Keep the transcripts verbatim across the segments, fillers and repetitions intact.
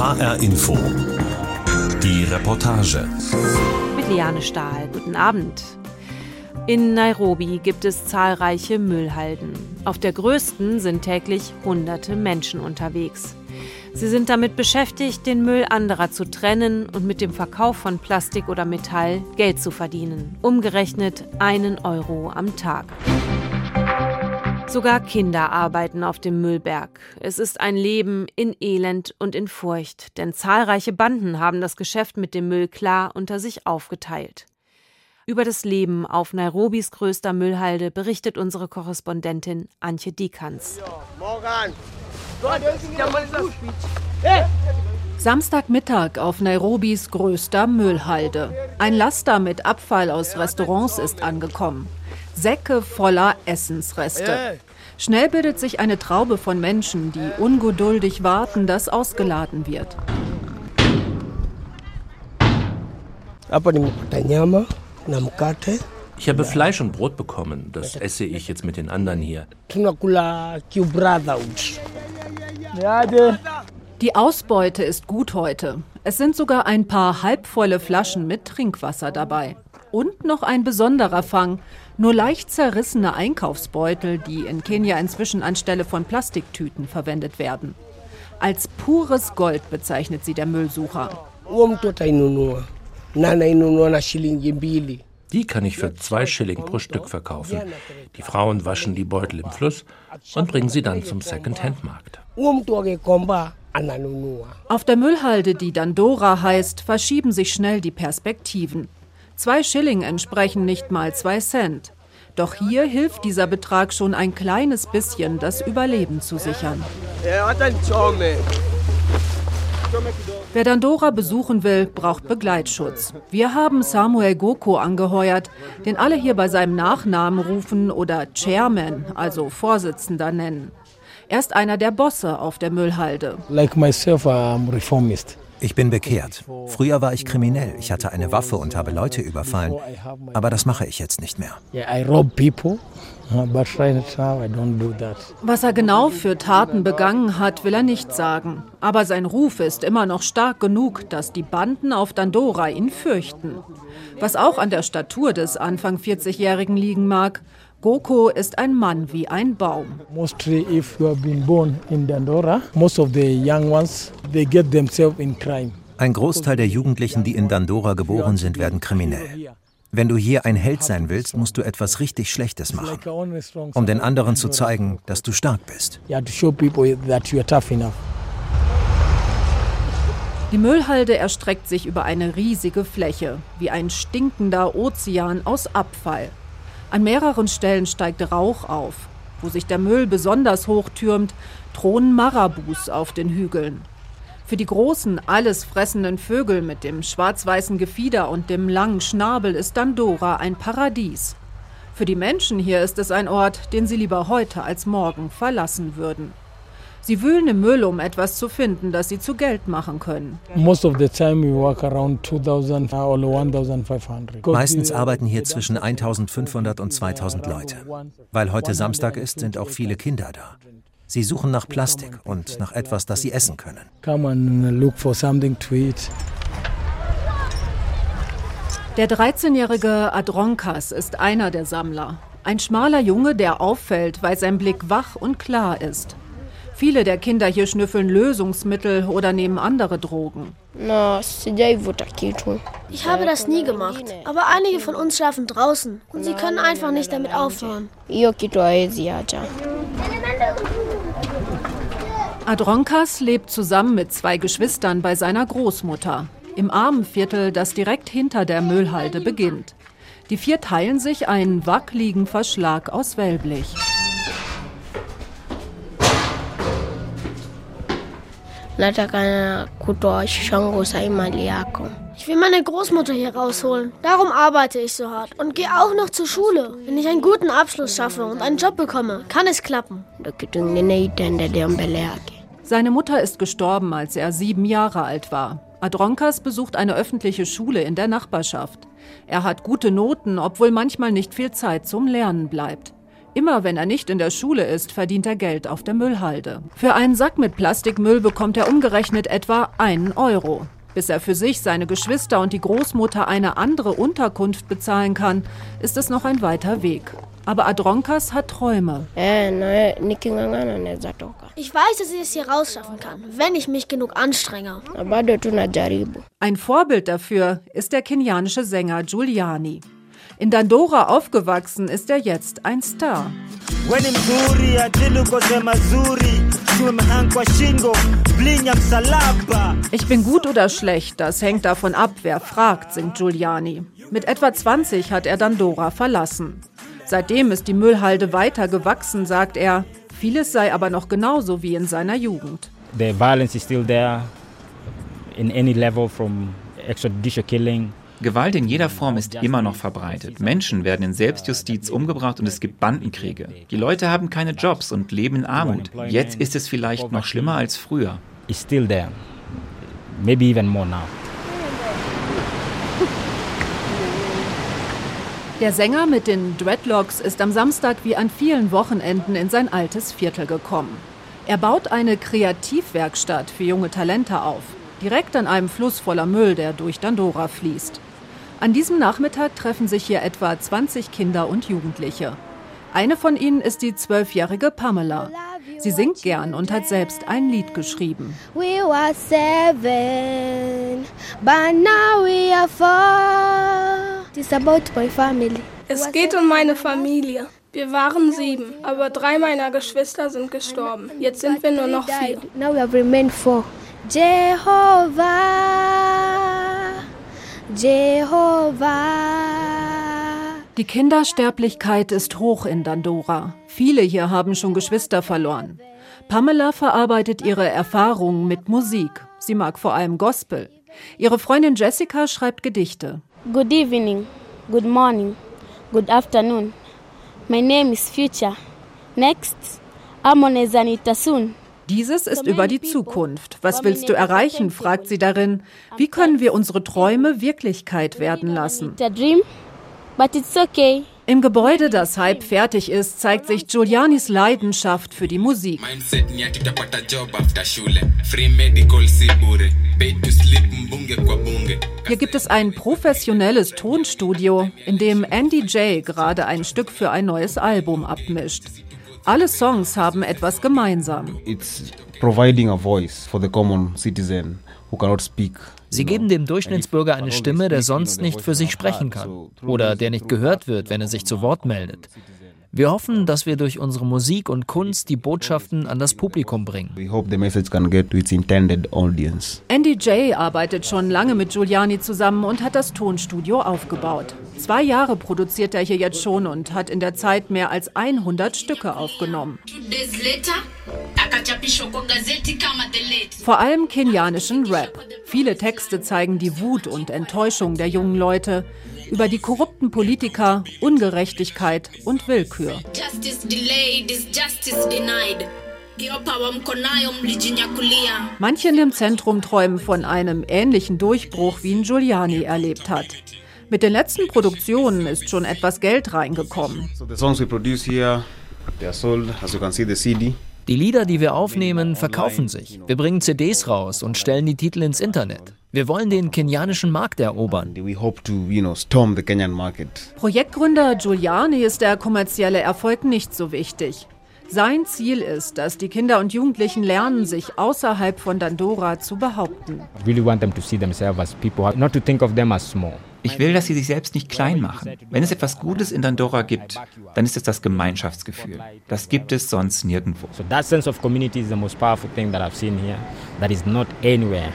H R Info. Die Reportage. Mit Liane Stahl. Guten Abend. In Nairobi gibt es zahlreiche Müllhalden. Auf der größten sind täglich hunderte Menschen unterwegs. Sie sind damit beschäftigt, den Müll anderer zu trennen und mit dem Verkauf von Plastik oder Metall Geld zu verdienen. Umgerechnet einen Euro am Tag. Sogar Kinder arbeiten auf dem Müllberg. Es ist ein Leben in Elend und in Furcht, denn zahlreiche Banden haben das Geschäft mit dem Müll klar unter sich aufgeteilt. Über das Leben auf Nairobis größter Müllhalde berichtet unsere Korrespondentin Antje Dieckans. Samstagmittag auf Nairobis größter Müllhalde. Ein Laster mit Abfall aus Restaurants ist angekommen. Säcke voller Essensreste. Schnell bildet sich eine Traube von Menschen, die ungeduldig warten, dass ausgeladen wird. Ich habe Fleisch und Brot bekommen. Das esse ich jetzt mit den anderen hier. Die Ausbeute ist gut heute. Es sind sogar ein paar halbvolle Flaschen mit Trinkwasser dabei. Und noch ein besonderer Fang. Nur leicht zerrissene Einkaufsbeutel, die in Kenia inzwischen anstelle von Plastiktüten verwendet werden. Als pures Gold bezeichnet sie der Müllsucher. Die kann ich für zwei Schilling pro Stück verkaufen. Die Frauen waschen die Beutel im Fluss und bringen sie dann zum Second-Hand-Markt. Auf der Müllhalde, die Dandora heißt, verschieben sich schnell die Perspektiven. Zwei Schilling entsprechen nicht mal zwei Cent. Doch hier hilft dieser Betrag schon ein kleines bisschen, das Überleben zu sichern. Wer Dandora besuchen will, braucht Begleitschutz. Wir haben Samuel Goko angeheuert, den alle hier bei seinem Nachnamen rufen oder Chairman, also Vorsitzender, nennen. Er ist einer der Bosse auf der Müllhalde. Like myself, I'm reformist. Ich bin bekehrt. Früher war ich kriminell. Ich hatte eine Waffe und habe Leute überfallen. Aber das mache ich jetzt nicht mehr. Was er genau für Taten begangen hat, will er nicht sagen. Aber sein Ruf ist immer noch stark genug, dass die Banden auf Dandora ihn fürchten. Was auch an der Statur des Anfang vierzigjährigen liegen mag. Goko ist ein Mann wie ein Baum. Mostly if you have been born in Dandora, most of the young ones, they get themselves in crime. Ein Großteil der Jugendlichen, die in Dandora geboren sind, werden kriminell. Wenn du hier ein Held sein willst, musst du etwas richtig Schlechtes machen, um den anderen zu zeigen, dass du stark bist. Die Müllhalde erstreckt sich über eine riesige Fläche, wie ein stinkender Ozean aus Abfall. An mehreren Stellen steigt Rauch auf. Wo sich der Müll besonders hoch türmt, thronen Marabus auf den Hügeln. Für die großen, alles fressenden Vögel mit dem schwarz-weißen Gefieder und dem langen Schnabel ist Dandora ein Paradies. Für die Menschen hier ist es ein Ort, den sie lieber heute als morgen verlassen würden. Sie wühlen im Müll, um etwas zu finden, das sie zu Geld machen können. Meistens arbeiten hier zwischen eintausendfünfhundert und zweitausend Leute. Weil heute Samstag ist, sind auch viele Kinder da. Sie suchen nach Plastik und nach etwas, das sie essen können. Der dreizehnjährige Adronkas ist einer der Sammler. Ein schmaler Junge, der auffällt, weil sein Blick wach und klar ist. Viele der Kinder hier schnüffeln Lösungsmittel oder nehmen andere Drogen. Ich habe das nie gemacht, aber einige von uns schlafen draußen und sie können einfach nicht damit aufhören. Adronkas lebt zusammen mit zwei Geschwistern bei seiner Großmutter, im Armenviertel, das direkt hinter der Müllhalde beginnt. Die vier teilen sich einen wackeligen Verschlag aus Wellblech. Ich will meine Großmutter hier rausholen. Darum arbeite ich so hart und gehe auch noch zur Schule. Wenn ich einen guten Abschluss schaffe und einen Job bekomme, kann es klappen. Seine Mutter ist gestorben, als er sieben Jahre alt war. Adronkas besucht eine öffentliche Schule in der Nachbarschaft. Er hat gute Noten, obwohl manchmal nicht viel Zeit zum Lernen bleibt. Immer wenn er nicht in der Schule ist, verdient er Geld auf der Müllhalde. Für einen Sack mit Plastikmüll bekommt er umgerechnet etwa einen Euro. Bis er für sich, seine Geschwister und die Großmutter eine andere Unterkunft bezahlen kann, ist es noch ein weiter Weg. Aber Adronkas hat Träume. Ich weiß, dass ich es hier rausschaffen kann, wenn ich mich genug anstrenge. Ein Vorbild dafür ist der kenianische Sänger Juliani. In Dandora aufgewachsen ist er jetzt ein Star. Ich bin gut oder schlecht, das hängt davon ab, wer fragt, singt Juliani. Mit etwa zwanzig hat er Dandora verlassen. Seitdem ist die Müllhalde weiter gewachsen, sagt er. Vieles sei aber noch genauso wie in seiner Jugend. The violence is still there in any level, from extrajudicial killing. Gewalt in jeder Form ist immer noch verbreitet. Menschen werden in Selbstjustiz umgebracht und es gibt Bandenkriege. Die Leute haben keine Jobs und leben in Armut. Jetzt ist es vielleicht noch schlimmer als früher. It's still there. Maybe even more now. Der Sänger mit den Dreadlocks ist am Samstag wie an vielen Wochenenden in sein altes Viertel gekommen. Er baut eine Kreativwerkstatt für junge Talente auf, direkt an einem Fluss voller Müll, der durch Dandora fließt. An diesem Nachmittag treffen sich hier etwa zwanzig Kinder und Jugendliche. Eine von ihnen ist die zwölfjährige Pamela. Sie singt gern und hat selbst ein Lied geschrieben. We were seven, but now we are four. It's about my family. Es geht um meine Familie. Wir waren sieben, aber drei meiner Geschwister sind gestorben. Jetzt sind wir nur noch vier. Now we have remained four. Jehovah, Jehovah. Die Kindersterblichkeit ist hoch in Dandora. Viele hier haben schon Geschwister verloren. Pamela verarbeitet ihre Erfahrungen mit Musik. Sie mag vor allem Gospel. Ihre Freundin Jessica schreibt Gedichte. Good evening, good morning, good afternoon. My name is Future. Next, Amone Zanitasun. Dieses ist über die Zukunft. Was willst du erreichen, fragt sie darin. Wie können wir unsere Träume Wirklichkeit werden lassen? Im Gebäude, das halb fertig ist, zeigt sich Julianis Leidenschaft für die Musik. Hier gibt es ein professionelles Tonstudio, in dem Andy J. gerade ein Stück für ein neues Album abmischt. Alle Songs haben etwas gemeinsam. It's providing a voice for the common citizen who cannot speak. Sie geben dem Durchschnittsbürger eine Stimme, der sonst nicht für sich sprechen kann oder der nicht gehört wird, wenn er sich zu Wort meldet. Wir hoffen, dass wir durch unsere Musik und Kunst die Botschaften an das Publikum bringen. We hope the message can get to its intended audience. Andy J. arbeitet schon lange mit Juliani zusammen und hat das Tonstudio aufgebaut. Zwei Jahre produziert er hier jetzt schon und hat in der Zeit mehr als hundert Stücke aufgenommen. Vor allem kenianischen Rap. Viele Texte zeigen die Wut und Enttäuschung der jungen Leute über die korrupten Politiker, Ungerechtigkeit und Willkür. Manche in dem Zentrum träumen von einem ähnlichen Durchbruch, wie ihn Juliani erlebt hat. Mit den letzten Produktionen ist schon etwas Geld reingekommen. Die Lieder, die wir aufnehmen, verkaufen sich. Wir bringen C Ds raus und stellen die Titel ins Internet. Wir wollen den kenianischen Markt erobern. Projektgründer Juliani ist der kommerzielle Erfolg nicht so wichtig. Sein Ziel ist, dass die Kinder und Jugendlichen lernen, sich außerhalb von Dandora zu behaupten. Ich will, dass sie sich selbst nicht klein machen. Wenn es etwas Gutes in Dandora gibt, dann ist es das Gemeinschaftsgefühl. Das gibt es sonst nirgendwo. So that sense of community is the most powerful thing that I've seen here. That is not anywhere.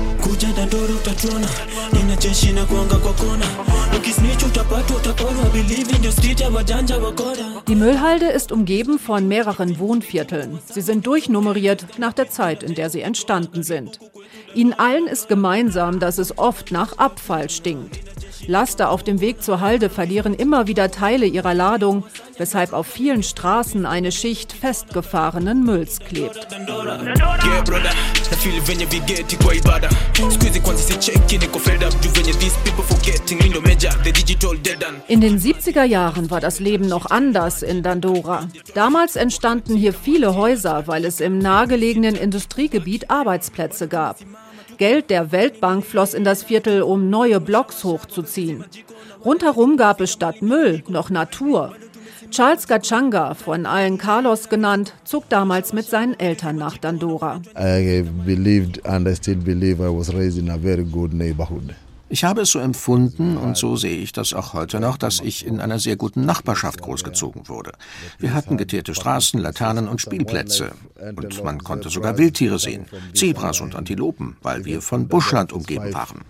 Die Müllhalde ist umgeben von mehreren Wohnvierteln. Sie sind durchnummeriert nach der Zeit, in der sie entstanden sind. Ihnen allen ist gemeinsam, dass es oft nach Abfall stinkt. Laster auf dem Weg zur Halde verlieren immer wieder Teile ihrer Ladung, weshalb auf vielen Straßen eine Schicht festgefahrenen Mülls klebt. feel venye vigeti kwa ibada. Squeeze kwanza si check in, niko fed up, juu venye these people forgetting, me no major, the digital dead and. In den siebziger Jahren war das Leben noch anders in Dandora. Damals entstanden hier viele Häuser, weil es im nahegelegenen Industriegebiet Arbeitsplätze gab. Geld der Weltbank floss in das Viertel, um neue Blocks hochzuziehen. Rundherum gab es statt Müll noch Natur. Charles Gachanga, von allen Carlos genannt, zog damals mit seinen Eltern nach Dandora. I believed and I still believe I was raised in a very good neighborhood. Ich habe es so empfunden und so sehe ich das auch heute noch, dass ich in einer sehr guten Nachbarschaft großgezogen wurde. Wir hatten geteerte Straßen, Laternen und Spielplätze. Und man konnte sogar Wildtiere sehen, Zebras und Antilopen, weil wir von Buschland umgeben waren.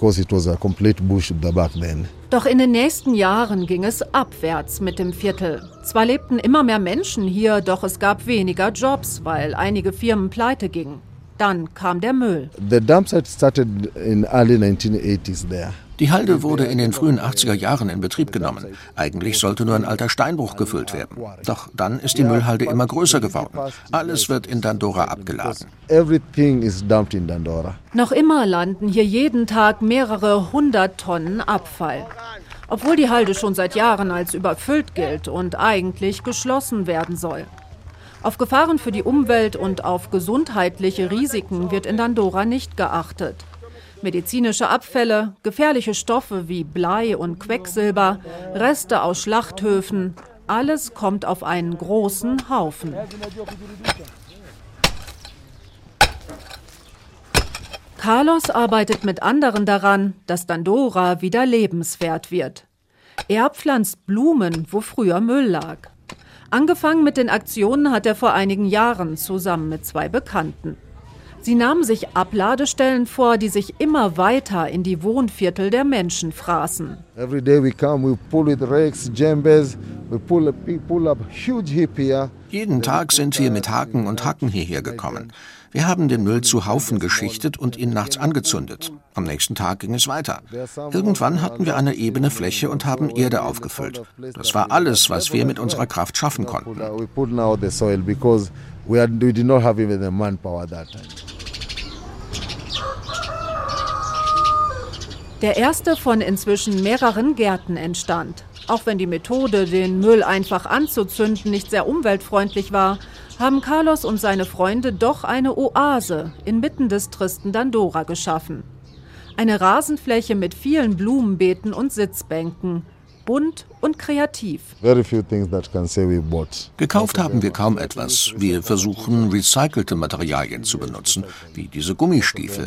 Doch in den nächsten Jahren ging es abwärts mit dem Viertel. Zwar lebten immer mehr Menschen hier, doch es gab weniger Jobs, weil einige Firmen pleite gingen. Dann kam der Müll. The dump site started in early nineteen eighties there. Die Halde wurde in den frühen achtziger Jahren in Betrieb genommen. Eigentlich sollte nur ein alter Steinbruch gefüllt werden. Doch dann ist die Müllhalde immer größer geworden. Alles wird in Dandora abgeladen. Everything is dumped in Dandora. Noch immer landen hier jeden Tag mehrere hundert Tonnen Abfall. Obwohl die Halde schon seit Jahren als überfüllt gilt und eigentlich geschlossen werden soll. Auf Gefahren für die Umwelt und auf gesundheitliche Risiken wird in Dandora nicht geachtet. Medizinische Abfälle, gefährliche Stoffe wie Blei und Quecksilber, Reste aus Schlachthöfen, alles kommt auf einen großen Haufen. Carlos arbeitet mit anderen daran, dass Dandora wieder lebenswert wird. Er pflanzt Blumen, wo früher Müll lag. Angefangen mit den Aktionen hat er vor einigen Jahren zusammen mit zwei Bekannten. Sie nahmen sich Abladestellen vor, die sich immer weiter in die Wohnviertel der Menschen fraßen. Every day we come, we pull with rakes, djembes, we pull, pull up huge heap here. Jeden Tag sind wir mit Haken und Hacken hierher gekommen. Wir haben den Müll zu Haufen geschichtet und ihn nachts angezündet. Am nächsten Tag ging es weiter. Irgendwann hatten wir eine ebene Fläche und haben Erde aufgefüllt. Das war alles, was wir mit unserer Kraft schaffen konnten. Der erste von inzwischen mehreren Gärten entstand. Auch wenn die Methode, den Müll einfach anzuzünden, nicht sehr umweltfreundlich war, haben Carlos und seine Freunde doch eine Oase inmitten des tristen Dandora geschaffen. Eine Rasenfläche mit vielen Blumenbeeten und Sitzbänken. Bunt und kreativ. Gekauft haben wir kaum etwas. Wir versuchen, recycelte Materialien zu benutzen, wie diese Gummistiefel.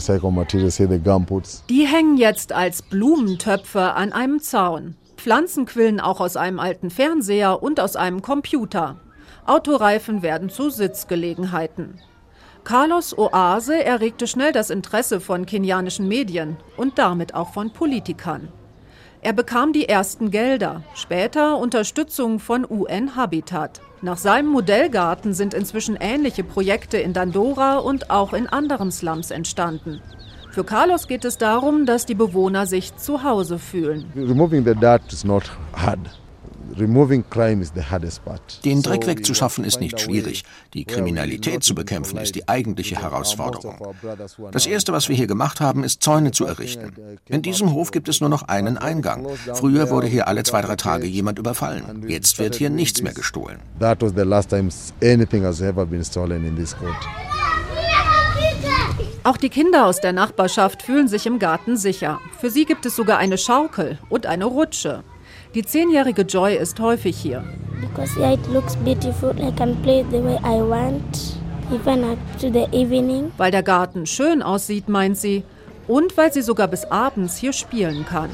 Die hängen jetzt als Blumentöpfe an einem Zaun. Pflanzen quillen auch aus einem alten Fernseher und aus einem Computer. Autoreifen werden zu Sitzgelegenheiten. Carlos' Oase erregte schnell das Interesse von kenianischen Medien und damit auch von Politikern. Er bekam die ersten Gelder, später Unterstützung von U N-Habitat. Nach seinem Modellgarten sind inzwischen ähnliche Projekte in Dandora und auch in anderen Slums entstanden. Für Carlos geht es darum, dass die Bewohner sich zu Hause fühlen. Removing the dirt is not hard. Removing crime is the hardest part. Den Dreck wegzuschaffen ist nicht schwierig. Die Kriminalität zu bekämpfen ist die eigentliche Herausforderung. Das Erste, was wir hier gemacht haben, ist Zäune zu errichten. In diesem Hof gibt es nur noch einen Eingang. Früher wurde hier alle zwei, drei Tage jemand überfallen. Jetzt wird hier nichts mehr gestohlen. That was the last time anything has ever been stolen in this court. Auch die Kinder aus der Nachbarschaft fühlen sich im Garten sicher. Für sie gibt es sogar eine Schaukel und eine Rutsche. Die zehnjährige Joy ist häufig hier. Because yeah, it looks beautiful. I can play the way I want, even up to the evening. Weil der Garten schön aussieht, meint sie, und weil sie sogar bis abends hier spielen kann.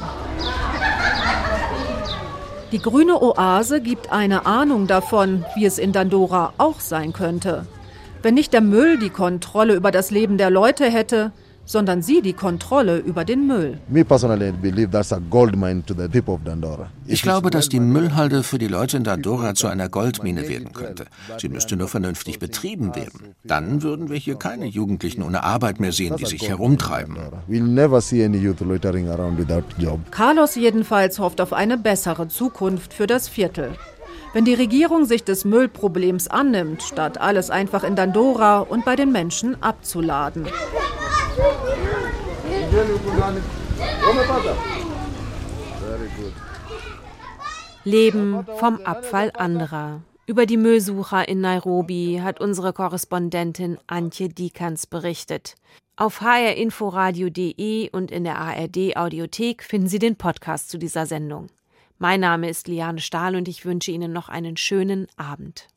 Die grüne Oase gibt eine Ahnung davon, wie es in Dandora auch sein könnte. Wenn nicht der Müll die Kontrolle über das Leben der Leute hätte, sondern sie die Kontrolle über den Müll. Ich glaube, dass die Müllhalde für die Leute in Dandora zu einer Goldmine werden könnte. Sie müsste nur vernünftig betrieben werden. Dann würden wir hier keine Jugendlichen ohne Arbeit mehr sehen, die sich herumtreiben. Carlos jedenfalls hofft auf eine bessere Zukunft für das Viertel. Wenn die Regierung sich des Müllproblems annimmt, statt alles einfach in Dandora und bei den Menschen abzuladen. Leben vom Abfall anderer. Über die Müllsucher in Nairobi hat unsere Korrespondentin Antje Diekerns berichtet. Auf h r inforadio punkt de und in der A R D-Audiothek finden Sie den Podcast zu dieser Sendung. Mein Name ist Liane Stahl und ich wünsche Ihnen noch einen schönen Abend.